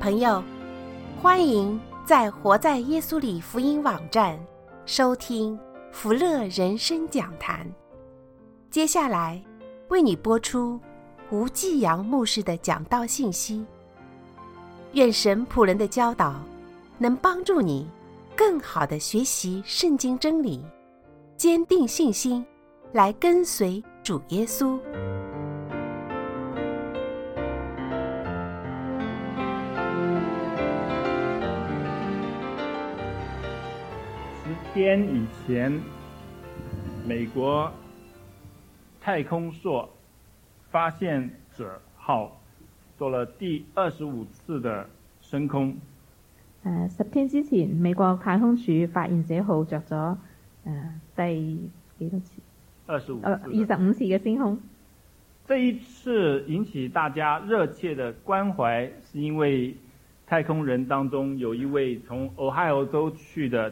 朋友，欢迎在活在耶稣里福音网站收听福乐人生讲坛。接下来为你播出吴继阳牧师的讲道信息。愿神仆人的教导能帮助你更好地学习圣经真理，坚定信心，来跟随主耶稣。 10天以前，美国太空梭发現者號做了第25次的升空。 10天之前，美國太空署發現者號着咗第幾多次？25次嘅升空。 這一次引起大家熱切的關懷，是因為太空人當中有一位從俄亥俄州去的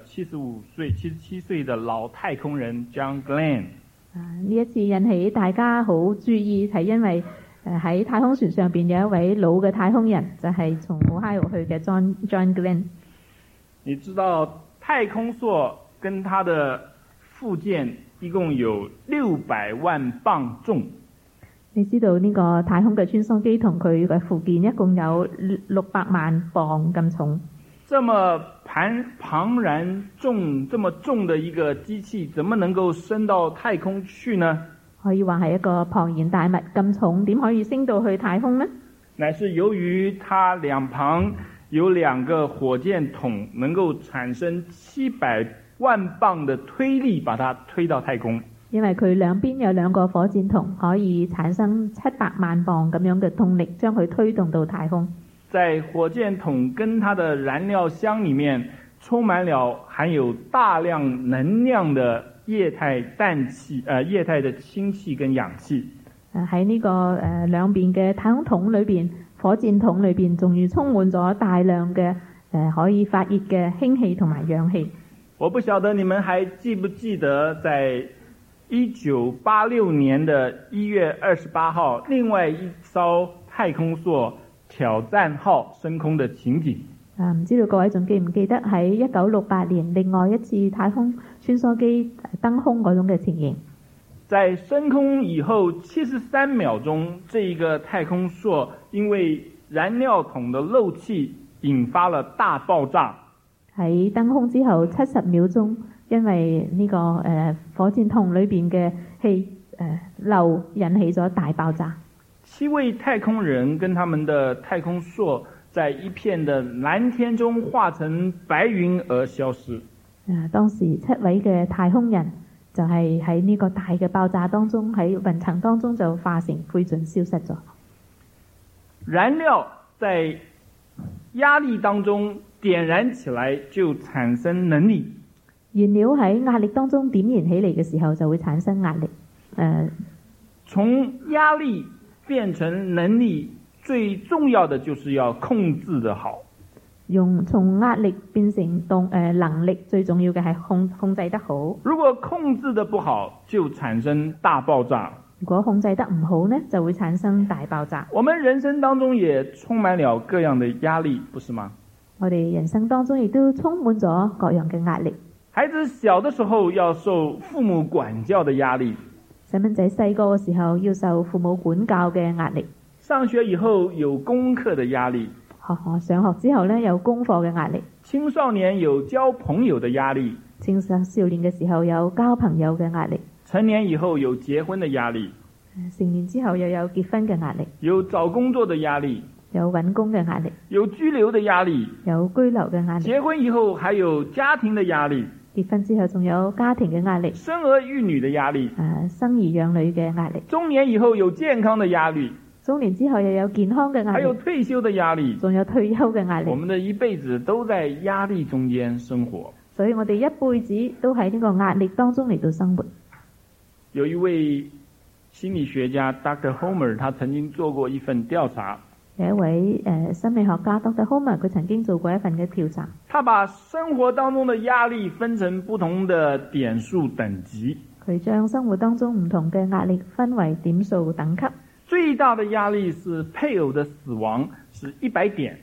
77歲的老太空人 John Glenn。 呢一次引起大家好注意，係因為喺太空船上邊有一位老嘅太空人，就係從俄亥俄去嘅 John Glenn。 你知道太空梭跟它的附件一共有600萬磅重。 你知道呢個太空嘅穿梭機同佢嘅附件一共有600萬磅咁重。 這麼龐然重，這麼重的一個機器，怎麼能夠升到太空去呢？ 可以話係一個龐然大物咁重，點可以升到去太空呢？ 乃是由於它兩旁有2個火箭筒，能夠產生700萬磅的推力，把它推到太空。 因為佢兩邊有2個火箭筒，可以產生700萬磅咁樣嘅動力，將佢推動到太空。 在火箭筒跟它的燃料箱裡面，充滿了含有大量能量的液態的氫氣跟氧氣。 喺呢個兩邊嘅太空桶裏邊，火箭筒裏邊仲要充滿咗大量嘅可以發熱嘅氫氣同埋氧氣。 我不曉得你們還記不記得在1986年的1月28號，另外一艘太空梭挑戰號升空的情景。 唔知道各位仲記唔記得喺1968年另外一次太空穿梭機登空嗰種嘅情形？ 在升空以後73秒鐘，這一個太空梭因為燃料桶的漏氣引發了大爆炸。喺登空之後70秒鐘，因為呢個火箭筒裏邊嘅氣漏引起咗大爆炸。 7位太空人跟他們的太空梭在一片的藍天中化成白雲而消失。 當時7位嘅太空人就係喺呢個大嘅爆炸當中，喺雲層當中就化成灰燼消失咗。 燃料在壓力當中點燃起來就產生能力。 燃料喺壓力當中點燃起嚟嘅時候就會產生壓力。 從壓力變成能力，最重要的就是要控制得好。 從壓力變成能力，最重要嘅係控制得好。 如果控制得不好，就產生大爆炸。 如果控制得唔好呢，就會產生大爆炸。 我們人生當中也充滿了各樣的壓力，不是嗎？ 我哋人生當中亦都充滿咗各樣嘅壓力。 孩子小的時候要受父母管教的壓力。 細蚊仔細個嘅時候要受父母管教嘅壓力。 上學以後有功課的壓力。 上學之後呢，有功課嘅壓力。 青少年有交朋友的壓力。 青少年嘅時候有交朋友嘅壓力。 成年以後有結婚的壓力。 成年之後又有結婚嘅壓力。 有找工作的壓力。 有揾工嘅壓力。有居留的壓力。 有居留嘅壓力。 結婚以後還有家庭的壓力。 結婚之後仲有家庭嘅壓力。 生兒育女的壓力。 生兒養女嘅壓力。 中年以後有健康的壓力。 中年之後又有健康嘅壓力。 還有退休的壓力。 仲有退休嘅壓力。 我們的一輩子都在壓力中間生活。 所以我哋一輩子都喺呢個壓力當中嚟到生活。 有一位心理學家 Dr. Homer， 他曾經做過一份調查。 有一位心理學家 Dr. Homer， 佢曾經做過一份嘅調查。 他把生活當中的壓力分成不同的點數等級。 佢將生活當中唔同嘅壓力分為點數等級。 最大的壓力是配偶的死亡，是100點。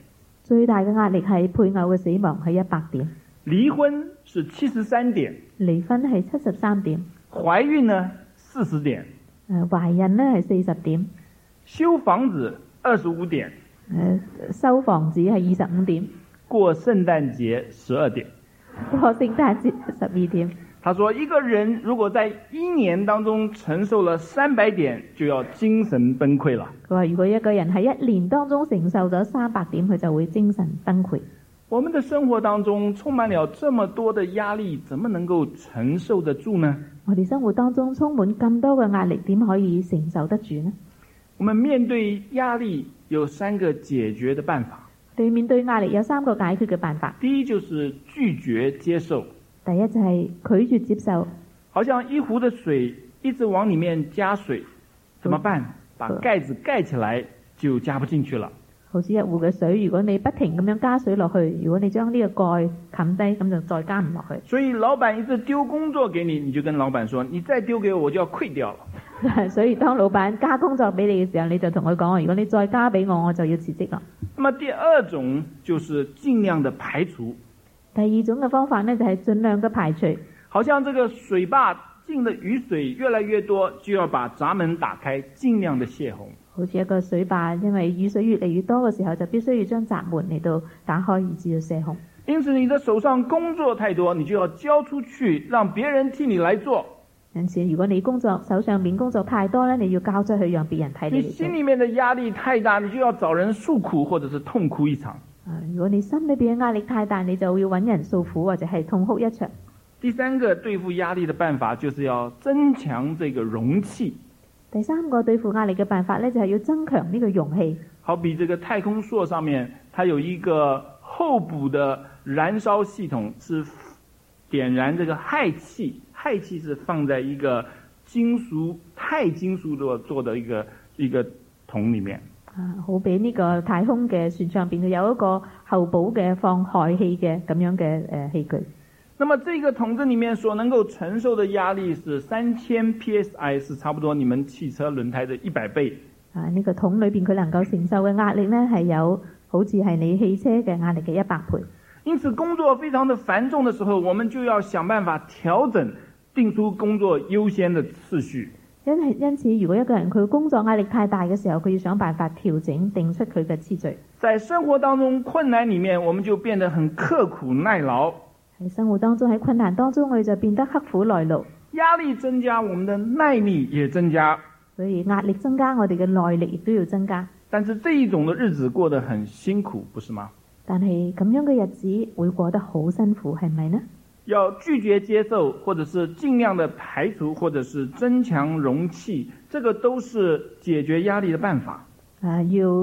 最大嘅壓力係配偶嘅死亡係100點， 離婚是73點， 離婚係73點， 懷孕呢40點， 懷孕呢係40點， 修房子25點， 收房子係25點， 過聖誕節12點， 過聖誕節12點。 他說一個人如果在1年當中承受了300點，就要精神崩潰了。 佢話如果一個人喺1年當中承受咗300點，佢就會精神崩潰。 我們的生活當中充滿了這麼多的壓力，怎麼能夠承受得住呢？ 我哋生活當中充滿咁多嘅壓力，點可以承受得住呢？ 我們面對壓力有3個解決的辦法。 對面對壓力有3個解決嘅辦法。 第一就是拒絕接受。 第一就係拒絕接受。 好像一壺的水一直往裡面加水，怎麼辦？把蓋子蓋起來就加不進去了。 好似一壺嘅水，如果你不停咁樣加水落去，如果你將呢個蓋冚低，咁就再加唔落去。 所以老闆一直丟工作給你，你就跟老闆說：你再丟給我，我就要潰掉了。 所以當老闆加工作俾你嘅時候，你就同佢講：如果你再加俾我，我就要辭職啦。 那麼第二種就是盡量的排除。 第二種嘅方法呢，就係盡量嘅排除。 好像這個水壩進的雨水越來越多，就要把閘門打開，盡量的泄洪。 好似一個水壩，因為雨水越嚟越多嘅時候，就必須要將閘門嚟到打開，以至要泄洪。 因此你的手上工作太多，你就要交出去，讓別人替你來做。 因此如果你手上面工作太多呢，你要交出去讓別人替你嚟做。 你心裡面的壓力太大，你就要找人訴苦，或者是痛哭一場。 如果你心裏邊嘅壓力太大，你就要揾人訴苦，或者係痛哭一場。 第3個對付壓力的辦法，就是要增強這個容器。 第3個對付壓力嘅辦法呢，就係要增強呢個容器。 好比這個太空梭上面，它有一個候補的燃燒系統，是點燃這個氦氣，氦氣是放在一個鈦金屬做的一個桶裡面。 好比呢個太空嘅船上邊，佢有一個候補嘅放氦氣嘅咁樣嘅器具。 那麼這個桶子裡面所能夠承受的壓力是3000 psi， 是差不多你們汽車輪胎的100倍。 呢個桶裏邊佢能夠承受嘅壓力呢，係有好似係你汽車嘅壓力嘅100倍。 因此工作非常的繁重的時候，我們就要想辦法調整，定出工作優先的次序。 因此如果一個人佢工作壓力太大嘅時候，佢要想辦法調整，定出佢嘅次序。 在生活當中困難裡面，我們就變得很刻苦耐勞。 喺生活當中，喺困難當中，我哋就變得刻苦耐勞。 壓力增加，我們的耐力也增加。 所以壓力增加，我哋嘅耐力亦都要增加。 但是這一種的日子過得很辛苦，不是嗎？ 但係咁樣嘅日子會過得好辛苦，係咪呢？ 要拒絕接受，或者是盡量的排除，或者是增強容器，這個都是解決壓力的辦法。 要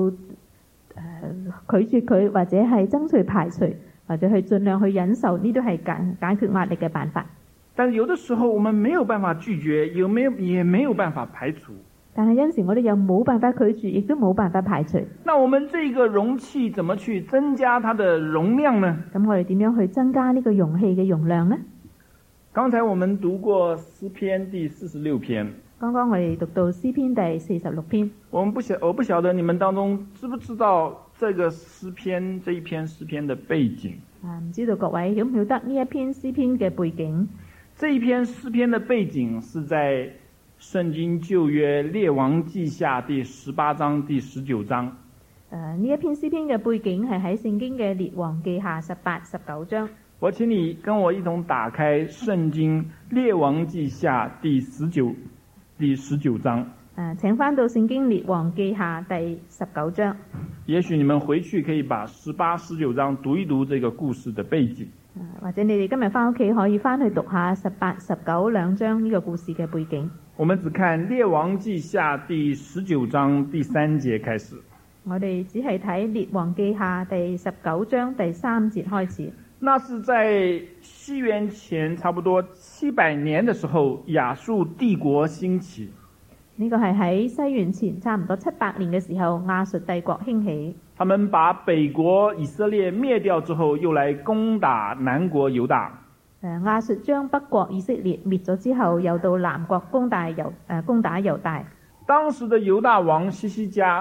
拒絕佢，或者係爭取排除，或者去盡量去忍受，呢都係解決壓力嘅辦法。 但有的時候我們沒有辦法拒絕，也沒有辦法排除。 但係有時我哋又冇辦法拒絕，亦都冇辦法排除。 那我們這個容器怎麼去增加它的容量呢？ 咁我哋點樣去增加呢個容器嘅容量呢？ 剛才我們讀過詩篇第46篇。 剛剛我哋讀到詩篇第46篇。 我不曉得你們當中知不知道這個詩篇，這一篇詩篇的背景。 唔知道各位曉唔曉得呢一篇詩篇嘅背景？ 這一篇詩篇的背景是在聖經舊約列王記下第18章第19章。 呢一篇詩篇嘅背景係喺聖經嘅列王記下18、19章。 我請你跟我一同打開聖經列王記下第19章。 請翻到聖經列王記下第19章。 也許你們回去可以把18、19章讀一讀這個故事的背景。 或者你哋今日翻屋企可以翻去讀下18、19兩章呢個故事嘅背景。 我們只看列王記下第19章第3節開始。 我哋只係睇列王記下第19章第3節開始。 那是在西元前差不多700年的時候，亞述帝國興起。 呢個係喺西元前差唔多700年嘅時候，亞述帝國興起。 他們把北國以色列滅掉之後，又來攻打南國猶大。 亞述將北國以色列滅咗之後，又到南國攻打猶大。 當時的猶大王西西家，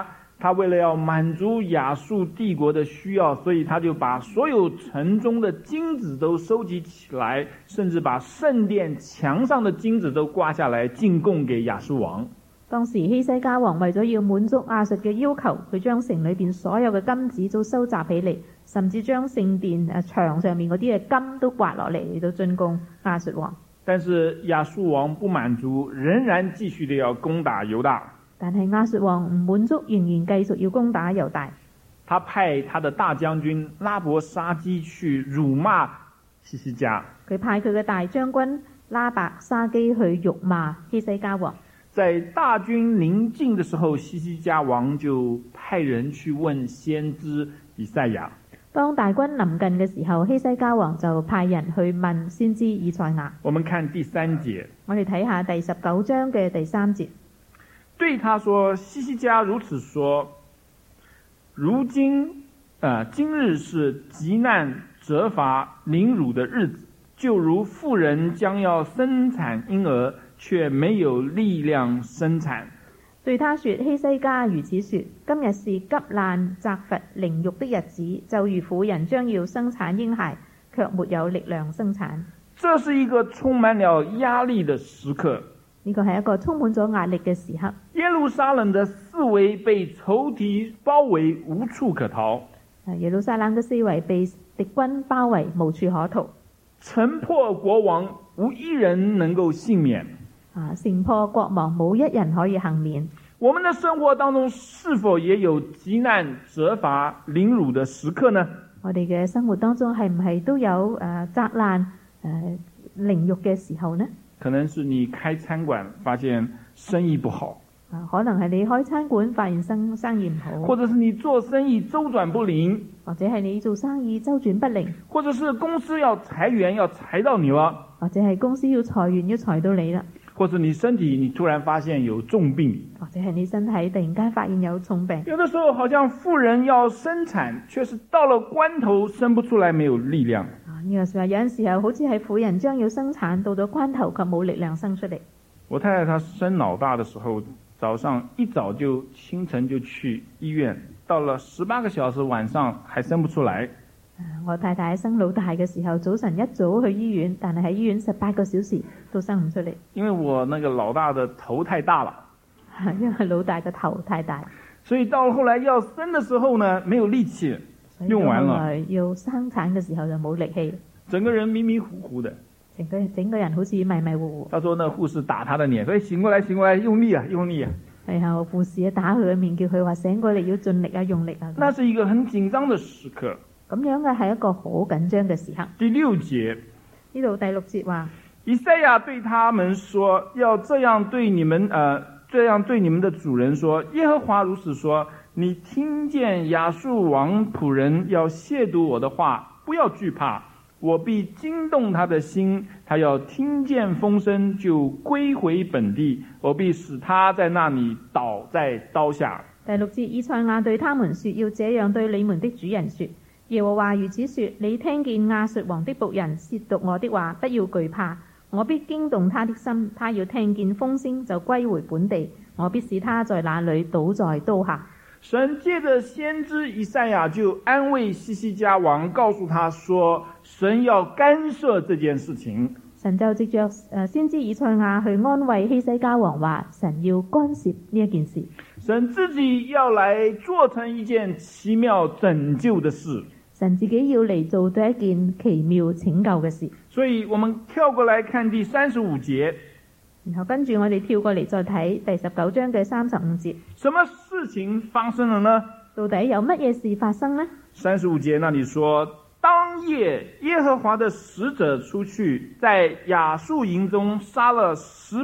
他为了要满足亚述帝国的需要，所以他就把所有城中的金子都收集起来，甚至把圣殿牆上的金子都刮下來進貢給亞述王。 當時希西家王為咗要滿足亞述嘅要求，佢將城裏邊所有嘅金子都收集起嚟，甚至將聖殿牆上面嗰啲嘅金都刮落嚟嚟到進貢亞述王。 但是亞述王不滿足，仍然繼續地要攻打猶大。 但係亞述王唔滿足，仍然繼續要攻打猶大。 他派他的大將軍拉伯沙基去辱罵希西家。 佢派佢嘅大將軍拉伯沙基去辱罵希西家王。 在大軍臨近的時候，希西家王就派人去問先知以賽亞。 當大軍臨近嘅時候，希西家王就派人去問先知以賽亞。 我們看第3節， 我哋睇下第19章嘅第3節。 對他說，希西家如此說，如今今日是急難責罰凌辱的日子，就如婦人將要生產嬰兒，卻沒有力量生產。 對他說，希西家如此說，今日是急難責罰凌辱的日子，就如婦人將要生產嬰孩，卻沒有力量生產。 這是一個充滿了壓力的時刻。 呢個係一個充滿咗壓力嘅時刻。 耶路撒冷的四圍被仇敵包圍，無處可逃。 耶路撒冷嘅四圍被敵軍包圍，無處可逃。 城破國亡，無一人能夠幸免。 城破國亡，冇一人可以幸免。 我們的生活當中是否也有急難責罰凌辱的時刻呢？ 我哋嘅生活當中係唔係都有責難凌辱嘅時候呢？ 可能是你開餐館發現生意不好， 可能係你開餐館發現生意唔好， 或者是你做生意周轉不靈， 或者係你做生意周轉不靈， 或者是公司要裁員要裁到你了， 或者係公司要裁員要裁到你啦， 或者你身體你突然發現有重病， 或者係你身體突然間發現有重病。 有的時候好像婦人要生產，卻是到了關頭生不出來，沒有力量。 呢個時候有陣時候好似係婦人將要生產，到咗關頭卻冇力量生出嚟。 我太太她生老大的時候，早上一早就清晨就去醫院，到了18個小時晚上還生不出來。 我太太生老大嘅時候，早晨一早去醫院，但係喺醫院18個小時都生唔出嚟。 因為我那個老大的頭太大了， 因為老大嘅頭太大， 所以到後來要生的時候呢，沒有力氣，用完了。 要生產嘅時候就冇力氣， 整個人迷迷糊糊的。 整個人好似迷迷糊糊。 他說那護士打他的臉，所以醒過來，醒過來，用力啊，用力啊。 係啊，護士打佢嘅面，叫佢話醒過嚟要盡力啊，用力啊。 那是一個很緊張的時刻。 咁樣嘅係一個好緊張嘅時刻。 第6節， 呢度第6節話， 以賽亞對他們說，要這樣對你們的主人說，耶和華如此說，你聽見亞述王僕人要褻瀆我的話，不要懼怕，我必驚動他的心，他要聽見風聲就歸回本地，我必使他在那裡倒在刀下。 第6節，以賽亞對他們說，要這樣對你們的主人說，耶和華如此說，你聽見亞述王的僕人褻瀆我的話，不要懼怕，我必驚動他的心，他要聽見風聲就歸回本地，我必使他在那裡倒在刀下。 神借着先知以賽亞就安慰希西家王，告訴他說，神要干涉這件事情。 神就藉着先知以賽亞去安慰希西家王話，神要干涉呢一件事， 神自己要來做成一件奇妙拯救的事。 神自己要嚟做咗一件奇妙拯救嘅事。 所以我們跳過來看第35節， 然後跟住我哋跳過嚟再睇第19章嘅35節。 什麼事情發生了呢？ 到底有乜嘢事發生呢 ？35節那裡說，當夜耶和華的使者出去，在亞述營中殺了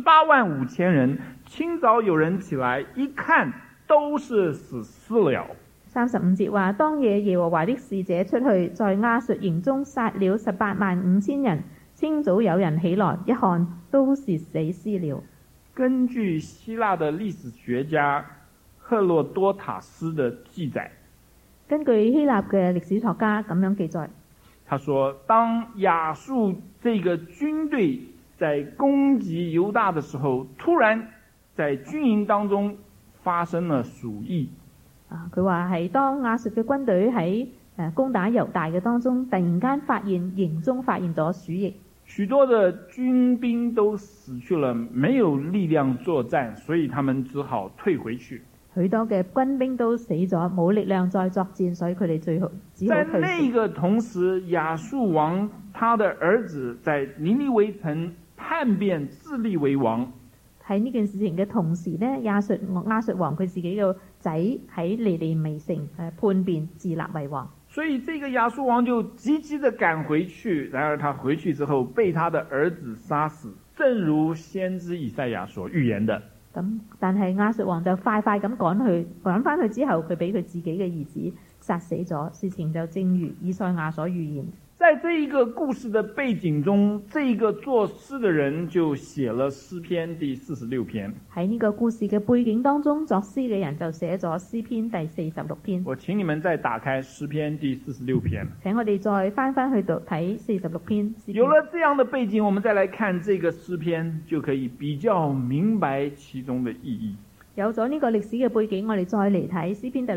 185000人，清早有人起來一看，都是死屍了。 35節話，當夜耶和華的使者出去，在亞述營中殺了185000人，清早有人起來一看，都是死屍了。 根據希臘的歷史學家赫洛多塔斯的記載， 根據希臘嘅歷史學家咁樣記載， 他說，當亞述這個軍隊在攻擊猶大的時候，突然在軍營當中發生了鼠疫。 佢話係當亞述嘅軍隊喺攻打猶大嘅當中，突然間發現營中發現咗鼠疫， 許多的軍兵都死去了，沒有力量作戰，所以他們只好退回去。 許多嘅軍兵都死咗，冇力量再作戰，所以佢哋只好在退那個同時，亞述王他的兒子在尼尼微城叛變，自立為王。 喺呢件事情嘅同時呢，亞述王佢自己嘅仔喺尼尼微城叛變，自立為王。 所以這個亞述王就急急地趕回去，然而他回去之後被他的兒子殺死，正如先知以賽亞所預言的。 但係亞述王就快咁趕返去之後，佢俾佢自己嘅兒子殺死咗，事情就正如以賽亞所預言。 在這一個故事的背景中，這一個作詩的人就寫了詩篇第46篇。 喺呢個故事嘅背景當中，作詩嘅人就寫咗詩篇第46篇。 我請你們再打開詩篇第46篇。 請我哋再翻去讀睇46篇。 有了這樣的背景，我們再來看這個詩篇，就可以比較明白其中的意義。 有咗呢個歷史嘅背景，我哋再嚟睇詩篇第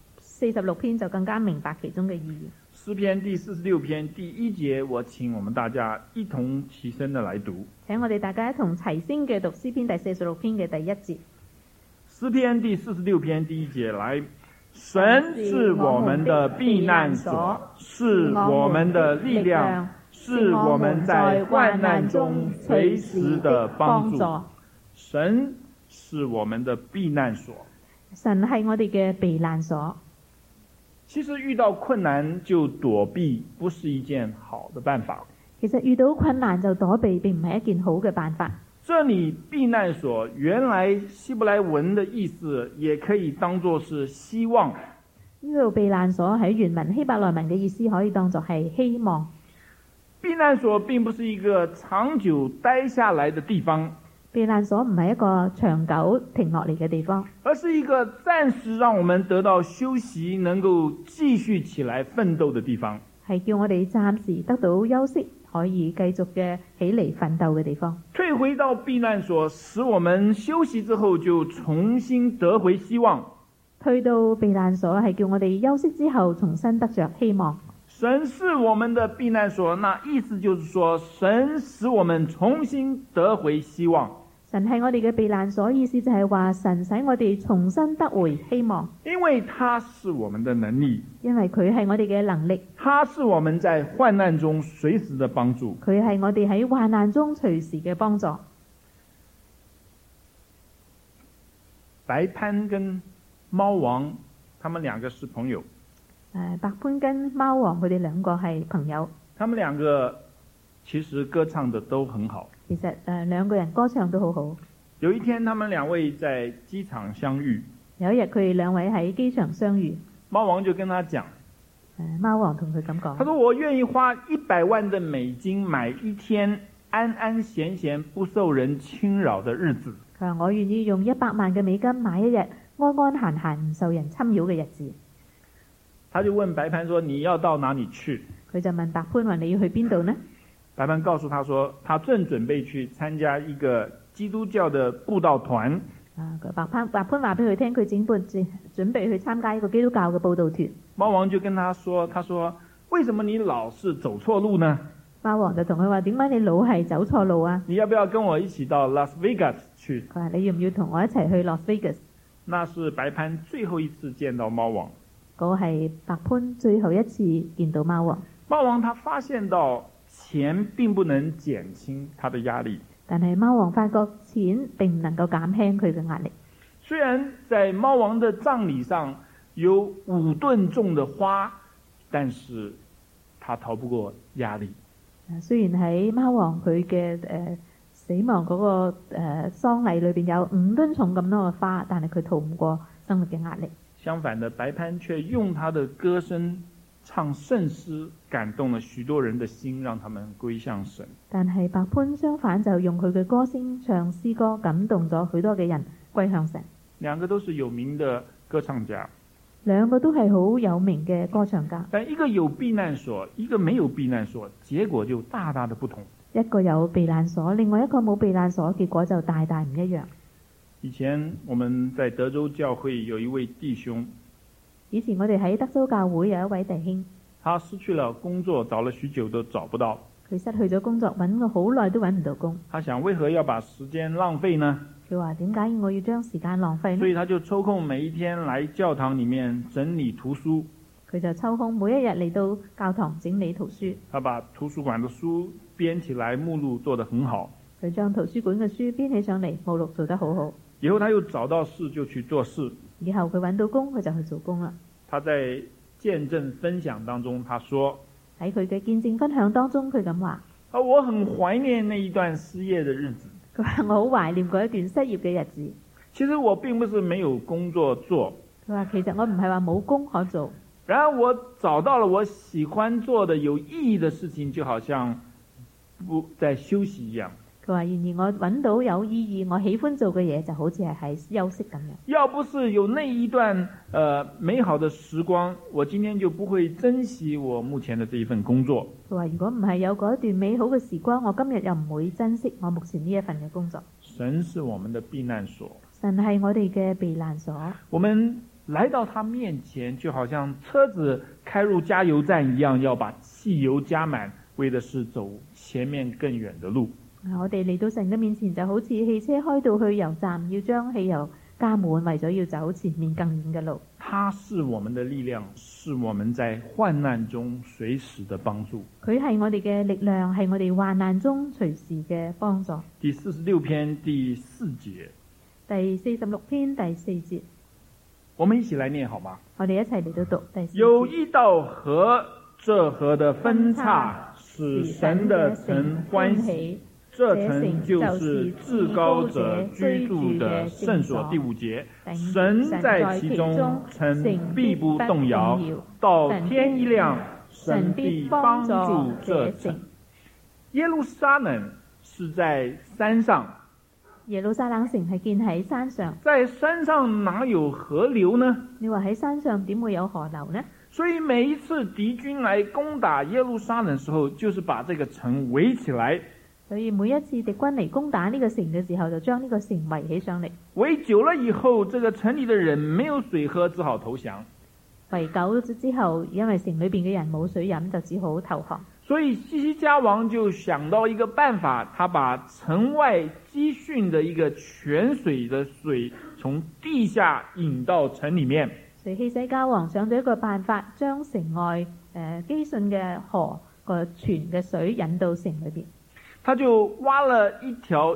46篇，就更加明白其中嘅意義。 詩篇第46篇第1節，我請我們大家一同齊聲的來讀。 請我哋大家一同齊聲嘅讀詩篇第46篇嘅第1節。 詩篇第46篇第1節，來，神是我們的避難所，是我們的力量，是我們在患難中隨時的幫助。神是我們的避難所。 神係我哋嘅避難所。 其實遇到困難就躲避，不是一件好的辦法。 其實遇到困難就躲避，並唔係一件好嘅辦法。 這裡避難所原來希伯來文的意思，也可以當作是希望。 呢度避難所喺原文希伯來文嘅意思，可以當作係希望。 避難所並不是一個長久待下來的地方。 避難所唔係一個長久停落嚟嘅地方， 而是一個暫時讓我們得到休息，能夠繼續起來奮鬥的地方。 係叫我哋暫時得到休息，可以繼續嘅起嚟奮鬥嘅地方。 退回到避難所，使我們休息之後就重新得回希望。 退到避難所係叫我哋休息之後重新得着希望。 神是我們的避難所，那意思就是說，神使我們重新得回希望。 神係我哋嘅避難所，意思就係話神使我哋重新得回希望。 因為他是我們的能力， 因為佢係我哋嘅能力， 他是我們在患難中隨時的幫助。 佢係我哋喺患難中隨時嘅幫助。 白潘跟貓王，他們兩個是朋友。 白潘跟貓王佢哋兩個係朋友。 他們兩個其實歌唱的都很好。 其實兩個人歌唱都好好。 有一天，他們兩位在機場相遇。 有一日，佢哋兩位喺機場相遇。 貓王就跟他講， 貓王同佢咁講， 他說：我願意花100萬的美金買一天安安閒閒不受人侵擾的日子。 佢話：我願意用100萬嘅美金買一日安安閒閒唔受人侵擾嘅日子。 他就問白潘說：你要到哪裡去？ 佢就問白潘話：你要去邊度呢？ 白潘告訴他說，他正準備去參加一個基督教的布道團。 白潘話俾佢聽，佢準備去參加一個基督教嘅布道團。 貓王就跟他說，他說：為什麼你老是走錯路呢？ 貓王就同佢話：點解你老係走錯路啊？ 你要不要跟我一起到 Las Vegas 去？ 佢話：你要唔要同我一齊去 Las Vegas？ 那是白潘最後一次見到貓王。 嗰個係白潘最後一次見到貓王。 貓王他發現到錢並不能減輕他的壓力， 但係貓王發覺錢並唔能夠減輕佢嘅壓力。 雖然在貓王的葬禮上有5噸重的花，但是他逃不過壓力。 雖然喺貓王佢嘅死亡嗰個喪禮裏邊有5噸重咁多嘅花，但係佢逃唔過生活嘅壓力。 相反的，白潘卻用他的歌聲唱聖詩，感動了許多人的心，讓他們歸向神。 但係白潘相反就用佢嘅歌聲唱詩歌，感動咗許多嘅人歸向神。 兩個都是有名的歌唱家， 兩個都係好有名嘅歌唱家。 但一個有避難所，一個沒有避難所，結果就大大的不同。 一個有避難所，另外一個冇避難所，結果就大大唔一樣。 以前我們在德州教會有一位弟兄， 以前我哋喺德州教會有一位弟兄， 他失去了工作，找了許久都找不到。 佢失去咗工作，揾過好耐都揾唔到工。 他想為何要把時間浪費呢？ 佢話點解我要將時間浪費呢？ 所以他就抽空每一天來教堂裡面整理圖書。 佢就抽空每一日嚟到教堂整理圖書。 他把圖書館的書編起來，目錄做得很好。 佢將圖書館嘅書編起上嚟，目錄做得好好。 以後他又找到事就去做事。 以後佢揾到工，佢就去做工啦。 他在見證分享當中，他說： 喺佢嘅見證分享當中，佢咁話： 我很懷念那一段失業的日子。 佢話我好懷念嗰一段失業嘅日子。 其實我並不是沒有工作做。 佢話其實我唔係話冇工可做。 然而我找到了我喜歡做的有意義的事情，就好像不在休息一樣。 佢話然而我揾到有意義我喜歡做嘅嘢，就好似係喺休息咁樣。 要不是有那一段美好的時光，我今天就不會珍惜我目前的這一份工作。 佢話如果唔係有嗰一段美好嘅時光，我今日又唔會珍惜我目前呢一份嘅工作。 神是我們的避難所。 神係我哋嘅避難所。 我們來到他面前，就好像車子開入加油站一樣，要把汽油加滿，為的是走前面更遠的路。 我哋嚟到神嘅面前，就好似汽車開到去油站，要將汽油加滿，為咗要走前面更遠嘅路。 他是我們的力量，是我們在患難中隨時的幫助。 佢係我哋嘅力量，係我哋患難中隨時嘅幫助。 第46篇第4節。 第46篇第4節。 我們一起來念好嗎？ 我哋一齊嚟到讀第4節。 有一道河，這河的分叉使神的城歡喜。這城就是至高者居住的聖所。第5節，神在其中，城必不動搖，到天一亮，神必幫助這城。耶路撒冷是在山上。 耶路撒冷城係建喺山上。 在山上哪有河流呢？ 你話喺山上點會有河流呢？ 所以每一次敵軍來攻打耶路撒冷的時候，就是把這個城圍起來。 所以每一次敵軍嚟攻打呢個城嘅時候，就將呢個城圍起上嚟。 圍久了以後，這個城裏的人沒有水喝，只好投降。 圍久咗之後，因為城裏邊嘅人冇水飲，就只好投降。 所以西西家王就想到一個辦法，他把城外積蓄的一個泉水的水從地下引到城裏面。 所以西西家王想咗一個辦法，將城外積蓄嘅河個泉嘅水引到城裏邊。 他就挖了一條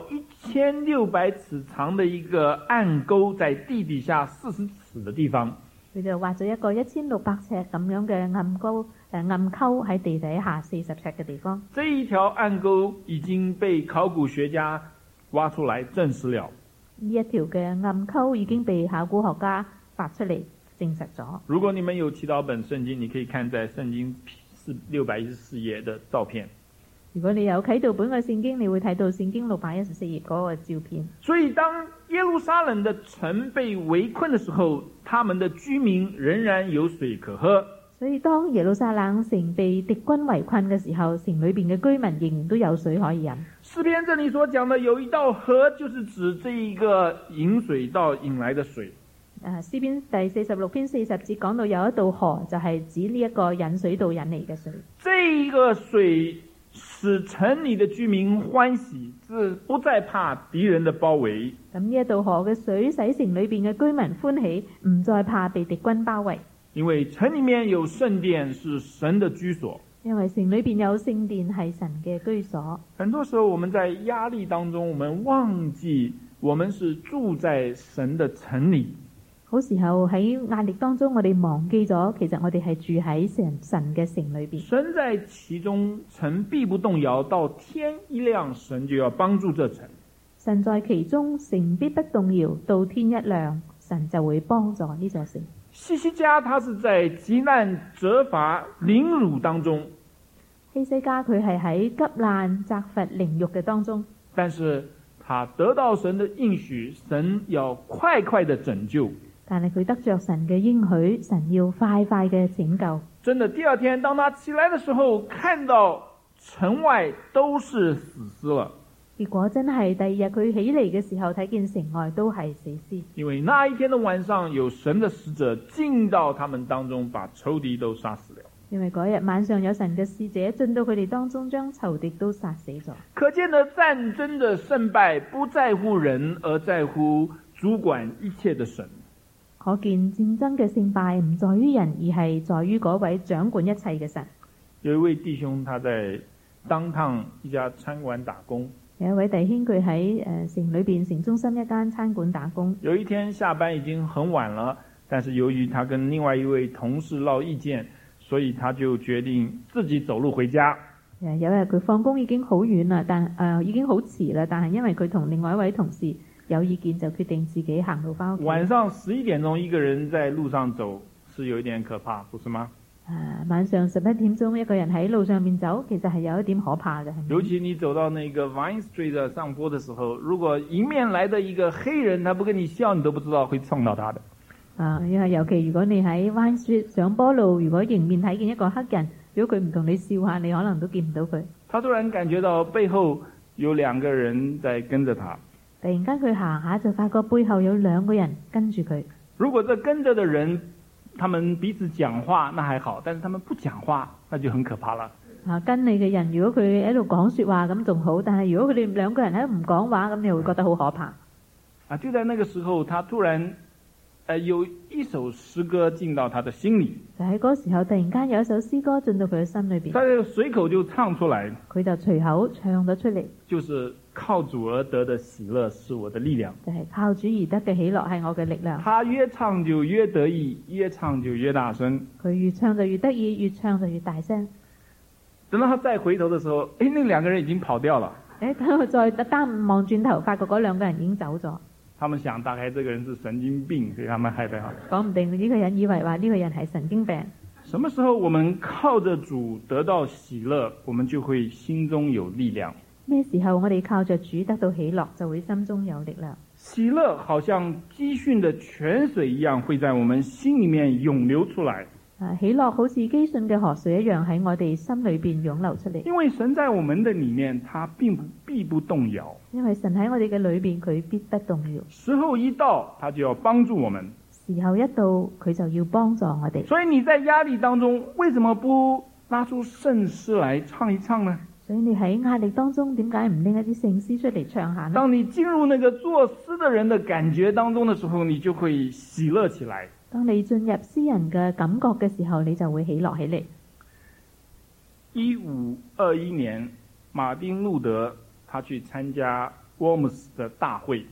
1600尺長的一個暗溝，在地底下40尺的地方。 佢就挖咗一個1600尺咁樣嘅暗溝喺地底下40尺嘅地方。 這一條暗溝已經被考古學家挖出來證實了。 呢一條嘅暗溝已經被考古學家挖出嚟證實咗。 如果你們有祈禱本聖經，你可以看在聖經614頁的照片。 如果你有啟導本嘅聖經，你會睇到聖經614頁嗰個照片。 所以當耶路撒冷的城被圍困的時候，他們的居民仍然有水可喝。 所以當耶路撒冷城被敵軍圍困嘅時候，城裏邊嘅居民仍然都有水可以飲。 詩篇這裏所講的有一道河，就是指這一個引水道引來的水。 詩篇第46篇40節講到有一道河，就係指呢一個引水道引嚟嘅水。 這一個水使城裏的居民歡喜，是不再怕敵人的包圍。 咁呢一道河嘅水使城裏邊嘅居民歡喜，唔再怕被敵軍包圍。 因為城裏面有聖殿，是神的居所。 因為城裏邊有聖殿，係神嘅居所。 很多時候我們在壓力當中，我們忘記我們是住在神的城裏。 好時候喺壓力當中，我哋忘記咗，其實我哋係住喺神嘅城裏邊。 神在其中，城必不動搖，到天一亮，神就要幫助這城。 神在其中，城必不動搖，到天一亮，神就會幫助呢座城。 希西家他是在急難、責罰、凌辱當中。 希西家佢係喺急難、責罰、凌辱嘅當中， 但是他得到神的應許，神要快快的拯救。 但係佢得着神嘅應許，神要快快嘅拯救。 真的，第二天當他起來的時候，看到城外都是死屍了。 結果真係第二日佢起嚟嘅時候，睇見城外都係死屍。 因為那一天的晚上，有神的使者進到他們當中，把仇敵都殺死了。 因為嗰日晚上有神嘅使者進到佢哋當中，將仇敵都殺死咗。 可見的戰爭的勝敗不在乎人，而在乎主管一切的神。 可見戰爭嘅勝敗唔在於人，而係在於嗰位掌管一切嘅神。 有一位弟兄，他在當趟一家餐館打工。 有一位弟兄佢喺城裏邊城中心一間餐館打工。 有一天下班已經很晚了，但是由於他跟另外一位同事鬧意見，所以他就決定自己走路回家。 有一日佢放工已經好遠啦，已經好遲啦，但係因為佢同另外一位同事有意見，就決定自己行路翻屋企。 晚上11點鐘一個人在路上走，是有一點可怕，不是嗎？ 晚上11點鐘一個人喺路上面走，其實係有一點可怕嘅。 尤其你走到那個 Vine Street 上坡的時候，如果迎面來的一個黑人，他不跟你笑，你都不知道會撞到他的。 因為尤其如果你喺 Vine Street 上坡路，如果迎面睇見一個黑人，如果佢唔同你笑下，你可能都見唔到佢。 他突然感覺到背後有兩個人在跟着他。 突然間佢行下就發覺背後有兩個人跟住佢。 如果這跟着的人，他們彼此講話，那還好；但是他們不講話，那就很可怕了。 跟你嘅人，如果佢喺度講說話咁仲好，但係如果佢哋兩個人喺度唔講話，咁你會覺得好可怕。 就在那個時候，他突然有一首詩歌進到他的心裏。 就喺嗰時候，突然間有一首詩歌進到佢嘅心裏邊。 他就隨口就唱出來。 佢就隨口唱咗出嚟。 就是靠主而得的喜樂是我的力量。 就係靠主而得嘅喜樂係我嘅力量。 他越唱就越得意，越唱就越大聲。 佢越唱就越得意，越唱就越大聲。 等到他再回頭的時候，那兩個人已經跑掉了。 等佢再單望轉頭，發覺嗰兩個人已經走咗。 他們想大概這個人是神經病，所以他們害得好。 講唔定呢個人以為話呢個人係神經病。 什麼時候我們靠着主得到喜樂，我們就會心中有力量。 咩時候我哋靠着主得到喜樂，就會心中有力量。 喜樂好像積蓄的泉水一樣，會在我們心裏面湧流出來。 喜樂好似積蓄嘅河水一樣喺我哋心裏邊湧流出嚟。 因為神在我們的裏面，他必不動搖。 因為神喺我哋嘅裏邊，佢必不動搖。 時候一到，他就要幫助我們。 時候一到，佢就要幫助我哋。 所以你在壓力當中，為什麼不拉出聖詩來唱一唱呢？ 所以你喺壓力當中，點解唔拎一啲聖詩出嚟唱下呢？ 當你進入那個作詩的人的感覺當中的時候，你就會喜樂起來。 當你進入詩人嘅感覺嘅時候，你就會喜樂起嚟。 1521年，馬丁路德他去參加 Worms 的大會。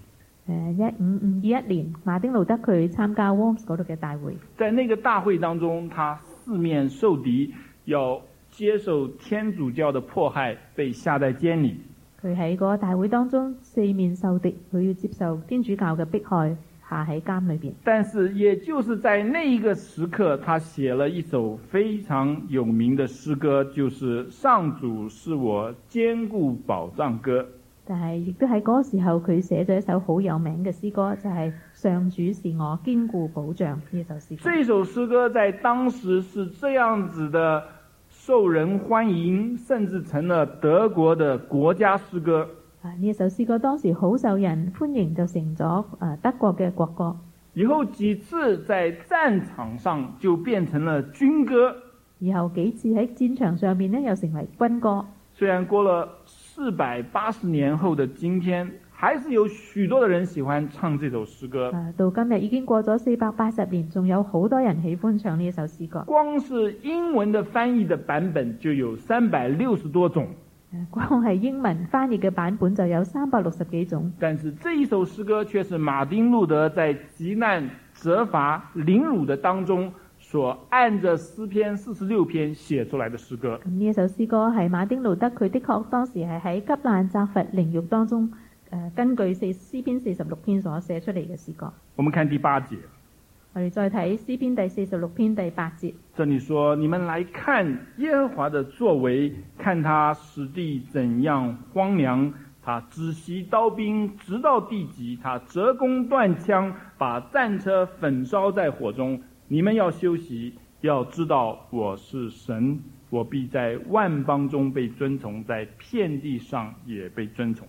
1521年，馬丁路德佢參加 Worms 嗰度嘅大會。 在那個大會當中，他四面受敵，要接受天主教的迫害，被下在監裏。 佢喺嗰個大會當中四面受敵，佢要接受天主教嘅迫害，下喺監裏邊。 但是也就是在那一個時刻，他寫了一首非常有名的詩歌，就是《上主是我堅固保障歌》。 但係亦都喺嗰個時候，佢寫咗一首好有名嘅詩歌，就係、是《上主是我堅固保障》呢首詩歌。 這首詩歌在當時是這樣子的受人歡迎，甚至成了德國的國家詩歌。 呢一首詩歌當時好受人歡迎，就成咗德國嘅國歌。 以後幾次在戰場上就變成了軍歌。 以後幾次喺戰場上面呢，又成為軍歌。 雖然過了480年後的今天，還是有許多的人喜歡唱這首詩歌。 到今日已經過咗480年，仲有好多人喜歡唱呢一首詩歌。 光是英文的翻譯的版本就有360多種。 光係英文翻譯嘅版本就有360幾種。 但是這一首詩歌卻是馬丁路德在急難、責罰、凌辱的當中所按着詩篇46篇寫出來的詩歌。 咁呢一首詩歌係馬丁路德佢的確當時係喺急難、責罰、凌辱當中，根據詩篇46篇所寫出嚟嘅詩歌。 我們看第8節。 我哋再睇詩篇第46篇第8節。 這裡說：你們來看耶和華的作為，看他使地怎樣荒涼，他止息刀兵，直到地極，他折弓斷槍，把戰車焚燒在火中。你們要休息，要知道我是神，我必在萬邦中被尊崇，在遍地上也被尊崇。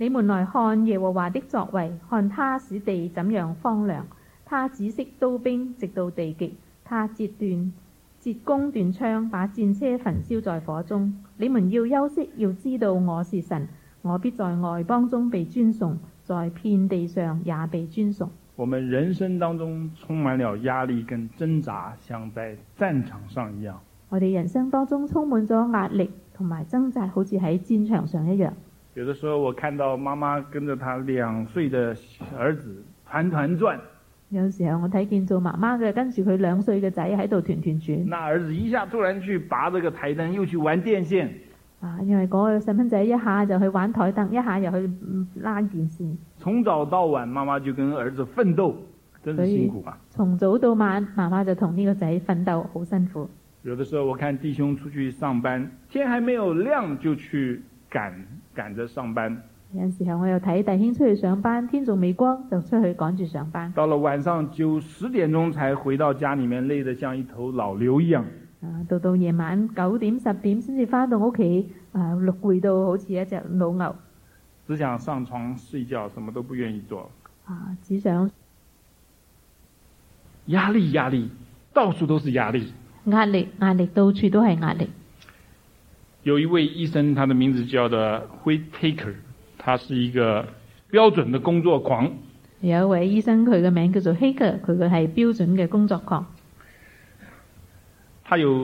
你們來看耶和華的作為，看他使地怎樣荒涼。他止息刀兵，直到地極。他截弓斷槍，把戰車焚燒在火中。你們要休息，要知道我是神，我必在外邦中被尊崇，在遍地上也被尊崇。 我們人生當中充滿了壓力跟掙扎，像在戰場上一樣。 我哋人生當中充滿咗壓力同埋掙扎，好似喺戰場上一樣。 有的時候我看到媽媽跟着她2歲的兒子團團轉， 有時候我睇見做媽媽嘅跟住佢2歲嘅仔喺度團團轉。 那兒子一下突然去拔這個台燈，又去玩電線。 因為嗰個細蚊仔一下就去玩台燈，一下又去拉電線。 從早到晚，媽媽就跟兒子奮鬥，真是辛苦啊！ 從早到晚，媽媽就同呢個仔奮鬥，好辛苦。 有的時候我看弟兄出去上班，天還沒有亮就去趕着上班。 有陣時候我又睇弟兄出去上班，天仲未光就出去趕住上班。 到了晚上9、10點鐘才回到家裡面，累得像一頭老牛一樣。 到夜晚9點10點先至返到屋企，攰到好似一隻老牛。 只想上床睡覺，什麼都不願意做。 只想壓力，到處都是壓力。 壓力，到處都係壓力。 有一位醫生，他的名字叫做 Whitaker， 他是一個標準的工作狂。 有一位醫生，佢嘅名叫做 Hiker， 佢嘅係標準嘅工作狂。 他有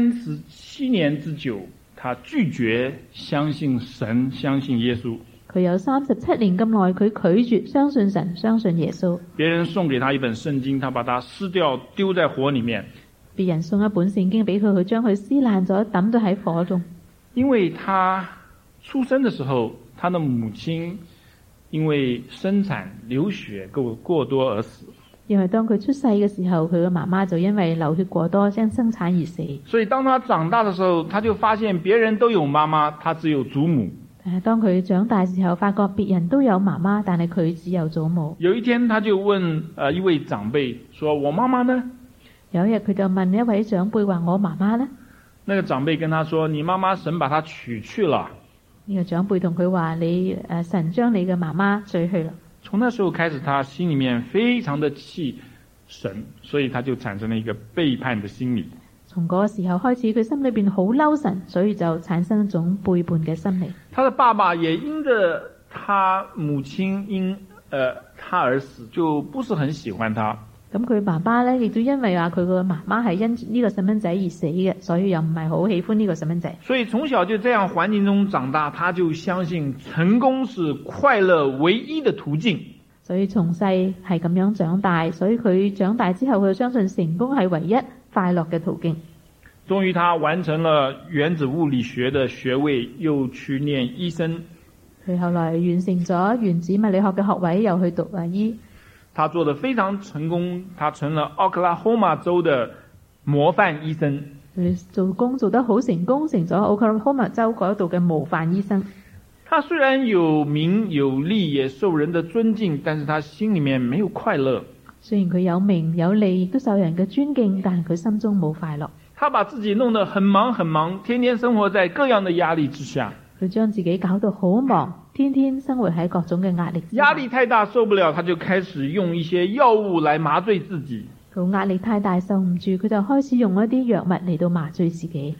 37年之久，他拒絕相信神，相信耶穌。 佢有37年咁耐，佢拒絕相信神，相信耶穌。 別人送給他一本聖經，他把它撕掉，丟在火裡面。 別人送一本聖經俾佢，佢將佢撕爛咗，抌咗喺火中。 因為他出生的時候，他的母親因為生產流血過多而死。 因為當佢出世嘅時候，佢嘅媽媽就因為流血過多，將生產而死。 所以當他長大的時候，他就發現別人都有媽媽，他只有祖母。 當佢長大嘅時候，發覺別人都有媽媽，但係佢只有祖母。 有一天，他就問一位長輩說：我媽媽呢？ 有一日佢就問一位長輩話：我媽媽呢？ 那個長輩跟他說：你媽媽神把她取去了。 呢個長輩同佢話：你神將你嘅媽媽取去了。 從那時候開始，他心裡面非常的氣神，所以他就產生了一個背叛的心理。 從嗰個時候開始，佢心裏邊好嬲神，所以就產生一種背叛嘅心理。 他的爸爸也因着他母親因他而死，就不是很喜歡他。 咁佢爸爸呢，亦都因為話佢個媽媽係因呢個細蚊仔而死嘅，所以又唔係好喜歡呢個細蚊仔。 所以從小就這樣環境中長大，他就相信成功是快樂唯一的途徑。 所以從細係咁樣長大，所以佢長大之後，佢相信成功係唯一快樂嘅途徑。 終於他完成了原子物理學的學位，又去念醫生。 佢後來完成咗原子物理學嘅學位，又去讀醫。 他做得非常成功，他成了奧克拉荷馬州的模範醫生。 佢做工做得好成功，成咗奧克拉荷馬州嗰度嘅模範醫生。 他雖然有名有利，也受人的尊敬，但是他心裡面沒有快樂。 雖然佢有名有利，亦都受人嘅尊敬，但係佢心中冇快樂。 他把自己弄得很忙很忙，天天生活在各樣的壓力之下。 佢將自己搞到好忙，天天生活喺各種嘅壓力之下。 壓力太大受不了，他就開始用一些藥物來麻醉自己。 佢壓力太大受唔住，佢就開始用一啲藥物嚟到麻醉自己。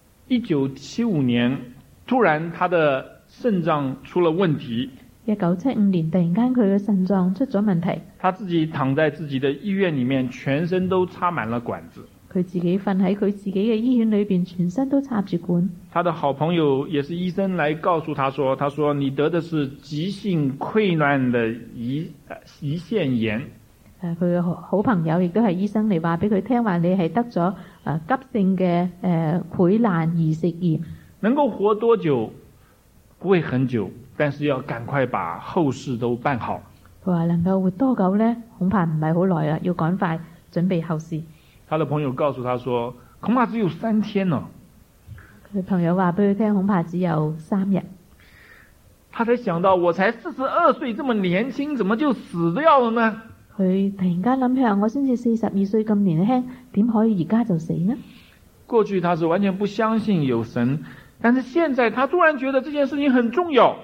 1975年，突然他的腎臟出了問題。 1975年突然間佢嘅腎臟出咗問題。 他自己躺在自己的醫院裡面，全身都插滿了管子。 佢自己瞓喺佢自己嘅醫院裏邊，全身都插住管。 他的好朋友也是醫生來告訴他說你得的是急性潰爛的胰腺炎。 佢嘅好朋友亦都係醫生嚟話俾佢聽話，你係得咗急性嘅潰爛胰腺炎。 能夠活多久？不會很久，但是要趕快把後事都辦好。 佢話能夠活多久呢？恐怕唔係好耐啦，要趕快準備後事。 他的朋友告訴他說，恐怕只有3天呢。 佢朋友話俾佢聽，恐怕只有3日。 他才想到，我才42歲，這麼年輕，怎麼就死掉了呢？ 佢突然間諗起，我先至42歲咁年輕，點可以而家就死呢？ 過去他是完全不相信有神，但是現在他突然覺得這件事情很重要。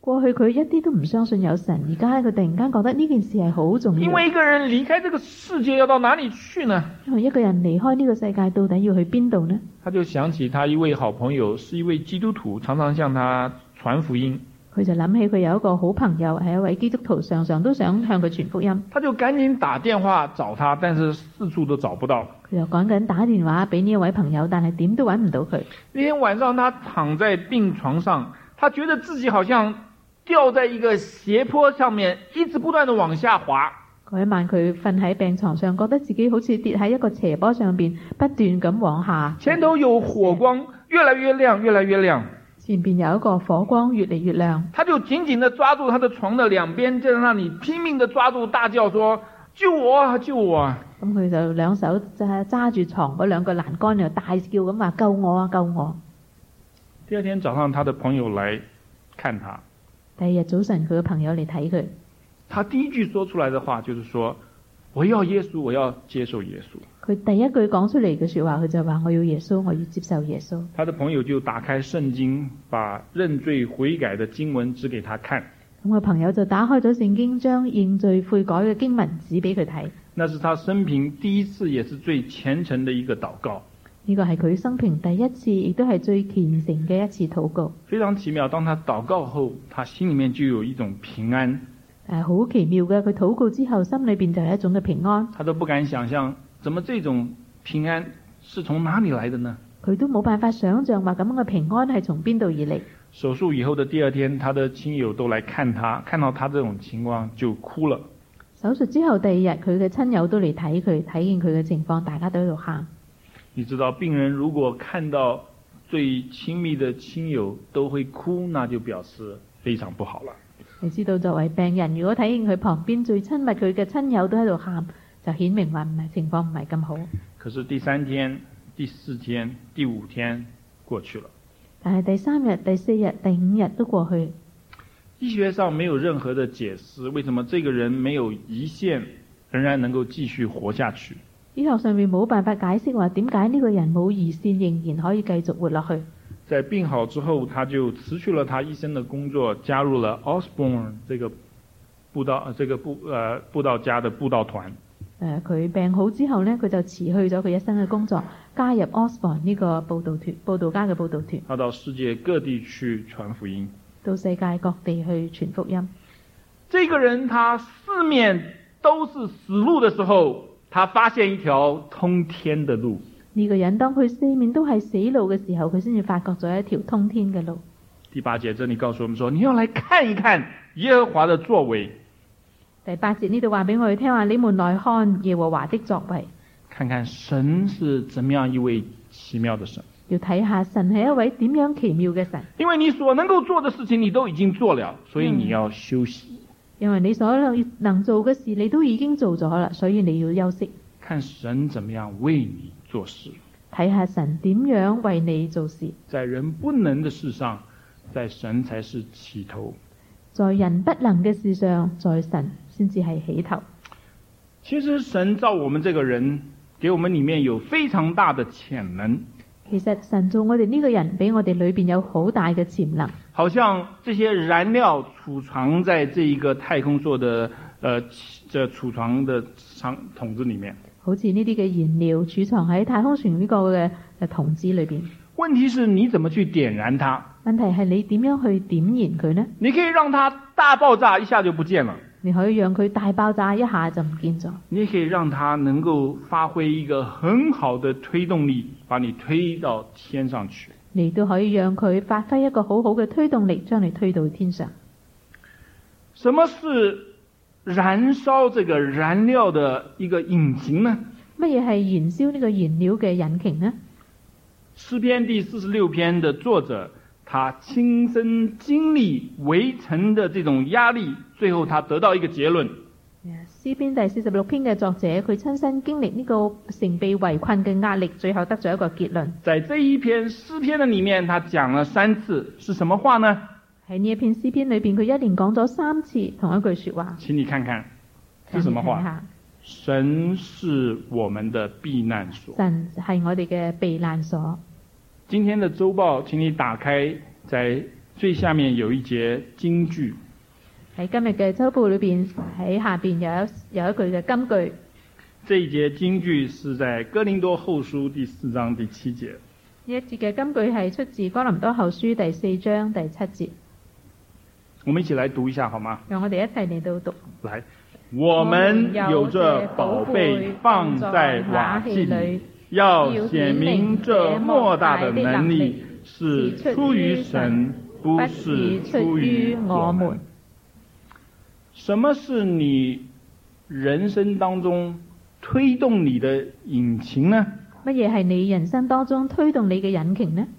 過去佢一啲都唔相信有神，而家佢突然間覺得呢件事係好重要。 因為一個人離開這個世界要到哪裡去呢？ 因為一個人離開呢個世界到底要去邊度呢？ 他就想起他一位好朋友是一位基督徒，常常向他傳福音。 佢就諗起佢有一個好朋友係一位基督徒，常常都想向佢傳福音。 他就趕緊打電話找他，但是四處都找不到。 佢就趕緊打電話俾呢一位朋友，但係點都揾唔到佢。 那天晚上他躺在病床上，他覺得自己好像掉在一個斜坡上面，一直不斷地往下滑。 嗰一晚佢瞓喺病床上，覺得自己好似跌喺一個斜坡上邊，不斷咁往下。 前頭有火光，越來越亮，越來越亮。 前邊有一個火光越嚟越亮， 他就緊緊地抓住他的床的兩邊，就在那裡拼命地抓住，大叫說：救我啊，救我啊！ 咁佢就兩手就係揸住床嗰兩個欄杆，又大叫咁話：救我啊，救我！ 第二天早上，他的朋友來看他。 第二日早晨，佢嘅朋友嚟睇佢。 他第一句說出來的話就是說：我要耶穌，我要接受耶穌。 佢第一句講出嚟嘅說話，佢就話：我要耶穌，我要接受耶穌。 他的朋友就打開聖經，把認罪悔改的經文指給他看。 咁個朋友就打開咗聖經，將認罪悔改嘅經文指俾佢睇。 那是他生平第一次，也是最虔誠的一個禱告。 呢個係佢生平第一次，亦都係最虔誠嘅一次禱告。 非常奇妙，當他禱告後，他心裡面就有一種平安。 好奇妙嘅，佢禱告之後，心裏邊就有一種嘅平安。 他都不敢想象，怎麼這種平安是從哪裡來的呢？ 佢都冇辦法想象話咁樣嘅平安係從邊度而嚟。 手術以後的第二天，他的親友都來看他，看到他這種情況就哭了。 手術之後第二日，佢嘅親友都嚟睇佢，睇見佢嘅情況，大家都喺度喊。 你知道，病人如果看到最親密的親友都會哭，那就表示非常不好了。 你知道，作為病人，如果睇見佢旁邊最親密佢嘅親友都喺度喊，就顯明話情況唔係咁好。 可是第三天、第四天、第五天過去了， 但係第三日、第四日、第五日都過去。 醫學上沒有任何的解釋，為什麼這個人沒有胰腺仍然能夠繼續活下去？ 醫學上面冇辦法解釋話點解呢個人冇胰腺仍然可以繼續活落去。 在病好之後，他就辭去了他醫生的工作，加入了 Osborne 這個布道家的布道團。 佢病好之後呢，佢就辭去咗佢一生嘅工作，加入 Osborne 呢個布道家嘅布道團。 他到世界各地去傳福音， 到世界各地去傳福音。 這個人他四面都是死路的時候，他發現一條通天的路。 呢個人當佢四面都係死路嘅時候，佢先至發覺咗一條通天嘅路。 第八節這裡告訴我們說，你要來看一看耶和華的作為。 第8節呢度話俾我哋聽話，你們來看耶和華的作為， 看看神是怎麼樣一位奇妙的神。 要睇下神係一位點樣奇妙嘅神。 因為你所能夠做的事情你都已經做了，所以你要休息。 因為你所能做嘅事你都已經做咗啦，所以你要休息。 看神怎麼樣為你做事， 睇下神點樣為你做事。 在人不能的事上，在神才是起頭。 在人不能嘅事上，在神先至係起頭。 其實神造我們這個人，給我們裡面有非常大的潛能。 其實神造我哋呢個人，俾我哋裏邊有好大嘅潛能。 好像這些燃料儲藏在這一個太空梭的這儲藏的桶子裡面。好似呢啲嘅燃料儲藏喺太空船呢個嘅桶子裏邊。問題是你怎麼去點燃它？ 問題係你點樣去點燃佢呢？ 你可以讓它大爆炸，一下就不見了。 你可以讓佢大爆炸，一下就唔見咗。 你也可以讓它能夠發揮一個很好的推動力，把你推到天上去。 你都可以讓佢發揮一個好好嘅推動力，將你推到天上。 什麼是燃燒這個燃料的一個引擎呢？ 乜嘢係燃燒呢個燃料嘅引擎呢？ 詩篇第46篇的作者，他親身經歷圍城的這種壓力，最後他得到一個結論。 詩篇第46篇嘅作者，佢親身經歷呢個城被圍困嘅壓力，最後得咗一個結論。 在這一篇詩篇的裡面，他講了3次，是什麼話呢？ 喺呢一篇詩篇裏邊，佢一連講咗3次同一句說話。 請你看看，是什麼話？神是我們的避難所。 神係我哋嘅避難所。 今天的週報，請你打開，在最下面有一节金句， 喺今日嘅週報裏邊，喺下邊有一句嘅金句。 這一節金句是在哥林多後書第4章第7節。 呢一節嘅金句係出自哥林多後書第4章第7節。 我們一起來讀一下好嗎？ 讓我哋一齊嚟到讀。 來，我們有這寶貝放在瓦器裏，要顯明這莫大的能力是出於神，不是出於我們。什麼是你人生當中推動你的引擎呢？ 乜嘢係你人生當中推動你嘅引擎呢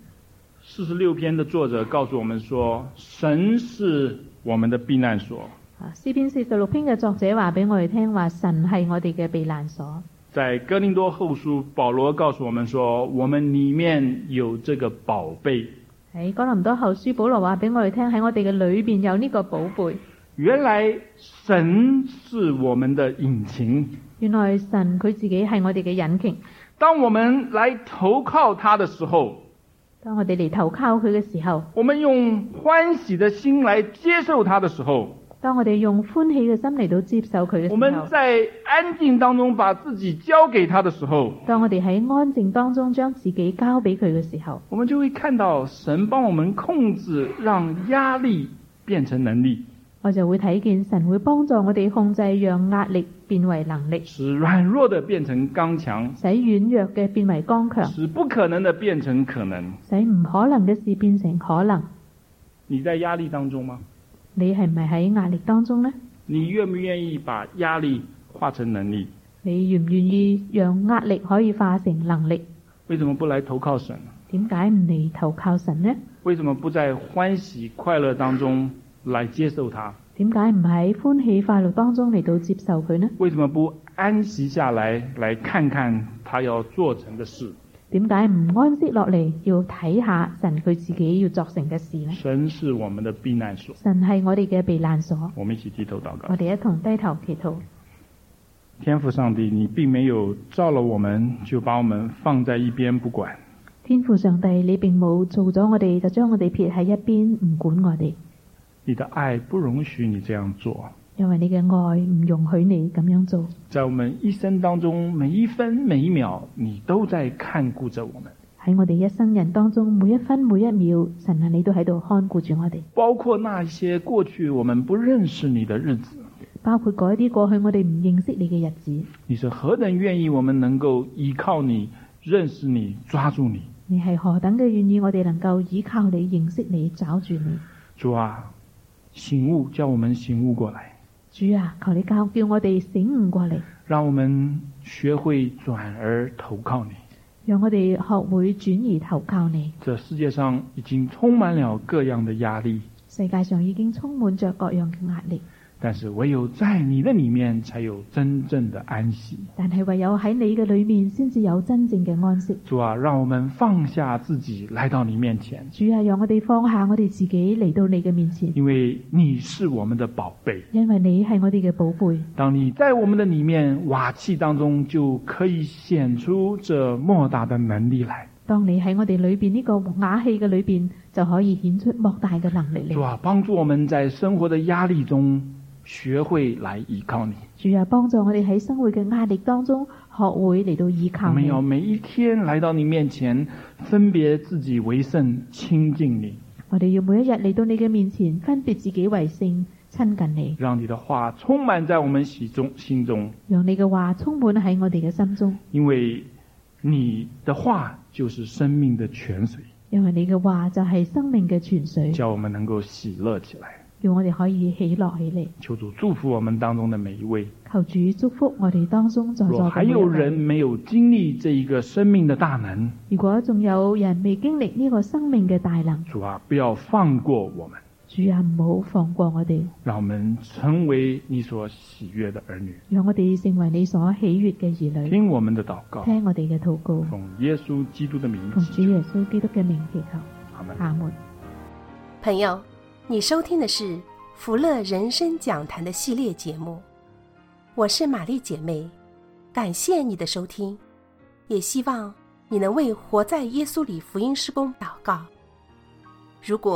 ？46篇的作者告訴我們說，神是我們的避難所。 詩篇46篇嘅作者話俾我哋聽，話神係我哋嘅避難所。 在哥林多後書，保羅告訴我們說，我們裏面有這個寶貝。 喺哥林多後書，保羅話俾我哋聽，喺我哋嘅裏邊有呢個寶貝。 原來神是我們的引擎。 原來神佢自己係我哋嘅引擎。 當我們來投靠他的時候， 當我哋嚟投靠佢嘅時候， 我們用歡喜的心來接受他的時候， 當我哋用歡喜嘅心嚟到接受佢嘅時候， 我們在安靜當中把自己交給他的時候， 當我哋喺安靜當中將自己交俾佢嘅時候， 我們就會看到神幫我們控制，讓壓力變成能力。 我就會睇見神會幫助我哋控制，讓壓力變為能力， 使軟弱的變成剛強， 使軟弱嘅變為剛強， 使不可能的變成可能， 使唔可能嘅事變成可能。 你在壓力當中嗎？ 你係咪喺壓力當中呢？ 你願不願意把壓力化成能力？ 你願唔願意讓壓力可以化成能力？ 為什麼不來投靠神？ 點解唔嚟投靠神呢？ 為什麼不在歡喜快樂當中來接受他？ 點解唔喺歡喜快樂當中嚟到接受佢呢？ 為什麼不安息下來看看他要做成的事？ 點解唔安息落嚟要睇下神佢自己要作成嘅事呢？ 神是我們的避難所。 神係我哋嘅避難所。 我們一起低頭禱告。 我哋一同低頭祈禱。 天父上帝，你並沒有造了我們就把我們放在一邊不管。 天父上帝，你並冇做咗我哋就將我哋撇喺一邊唔管我哋。 你的愛不容許你這樣做， 因為你嘅愛唔容許你咁樣做。 在我們一生當中，每一分每一秒，你都在看顧着我們。 喺我哋一生人當中，每一分每一秒，神啊，你都喺度看顧住我哋。 包括那些過去我們不認識你的日子， 包括嗰啲過去我哋唔認識你嘅日子。 你是何等願意我們能夠依靠你、認識你、抓住你。 你係何等嘅願意我哋能夠依靠你、認識你、抓住你。 主啊，醒悟，叫我們醒悟過來。 主啊，求你叫我哋醒悟過嚟， 讓我們學會轉而投靠你。 讓我哋學會轉移投靠你。 這世界上已經充滿了各樣的壓力， 世界上已經充滿着各樣嘅壓力， 但是唯有在你的裡面才有真正的安息。 但係唯有喺你嘅裏面先至有真正嘅安息。 主啊，讓我們放下自己來到你面前。 主啊，讓我哋放下我哋自己嚟到你嘅面前， 因為你是我們的寶貝， 因為你係我哋嘅寶貝。 當你在我們的裡面，瓦器當中就可以顯出這莫大的能力來。 當你喺我哋裏邊呢個瓦器嘅裏邊，就可以顯出莫大嘅能力嚟。 主啊，幫助我們在生活的壓力中學會來依靠你。 主啊，幫助我哋喺生活嘅壓力當中學會嚟到依靠你。 我們要每一天來到你面前，分別自己為聖，親近你。 我哋要每一日嚟到你嘅面前，分別自己為聖，親近你。 讓你的話充滿在我們心中， 讓你嘅話充滿喺我哋嘅心中。 因為你的話就是生命的泉水。 因為你嘅話就係生命嘅泉水， 叫我們能夠喜樂起來。 叫我哋可以喜樂起嚟。 求主祝福我們當中的每一位。 求主祝福我哋當中在座嘅每一位。 若還有人沒有經歷這一個生命的大能， 如果仲有人未經歷呢個生命嘅大能， 主啊，不要放過我們。 主啊，唔好放過我哋。 讓我們成為你所喜悅的兒女。 讓我哋成為你所喜悅嘅兒女。 聽我們的禱告。 聽我哋嘅禱告。 奉耶穌基督的名。 奉主耶穌基督嘅名祈求。 阿門。 阿門。 朋友，你收聽的是福樂人生講壇的系列節目，我是瑪麗姐妹，感謝你的收聽，也希望你能為活在耶穌裡福音事工禱告。如果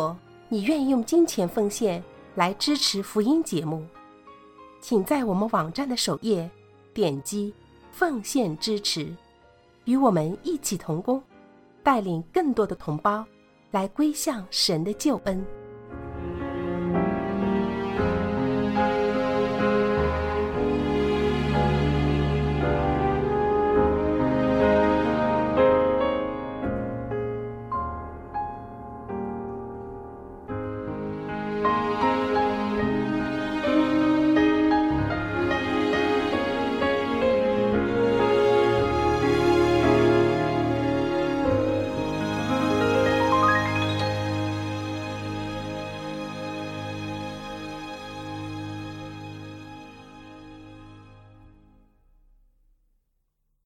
你愿意用金钱奉献来支持福音节目，请在我们网站的首页点击奉献支持，与我们一起同工，带领更多的同胞来归向神的救恩。